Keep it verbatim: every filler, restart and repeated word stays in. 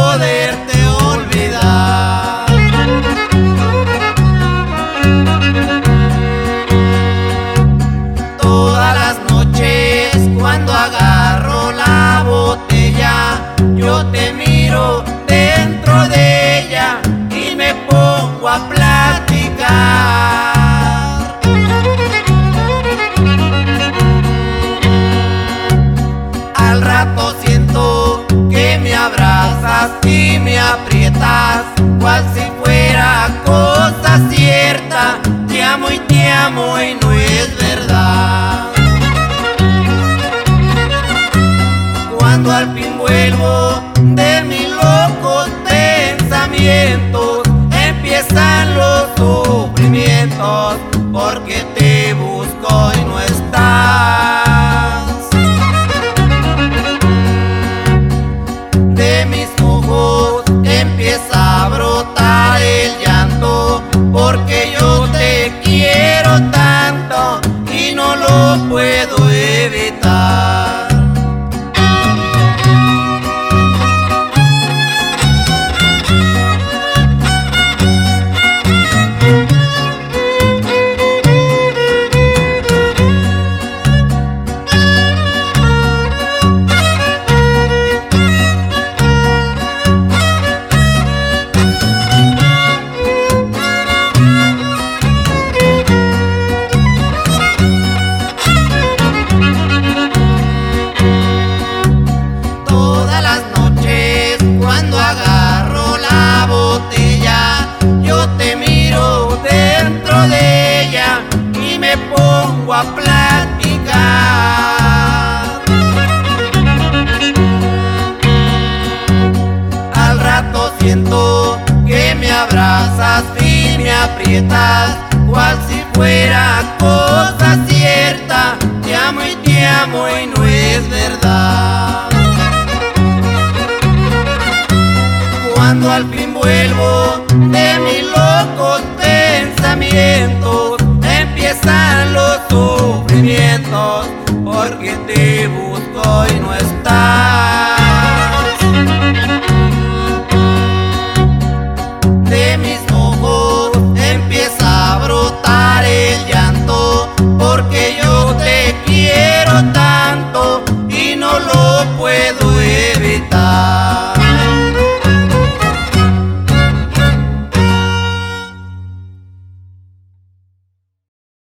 poderte olvidar. Todas las noches cuando agarro la botella, yo te miro dentro de ella y me pongo a platicar. Al rato siento que me abrazas y me aprietas, cual si fuera cosa cierta. Te amo y te amo y no es verdad. Cuando al fin vuelvo de mis locos pensamientos, empiezan los sufrimientos, porque te busco y no estás. De mis ojos empieza a brotar el llanto, porque yo te quiero tanto y no lo puedo evitar. A platicar. Al rato siento que me abrazas y me aprietas, cual si fuera cosa cierta. Te amo y te amo y no es verdad. Cuando al fin vuelvo de mis locos pensamientos, empiezan los sufrimientos, porque te busco y no es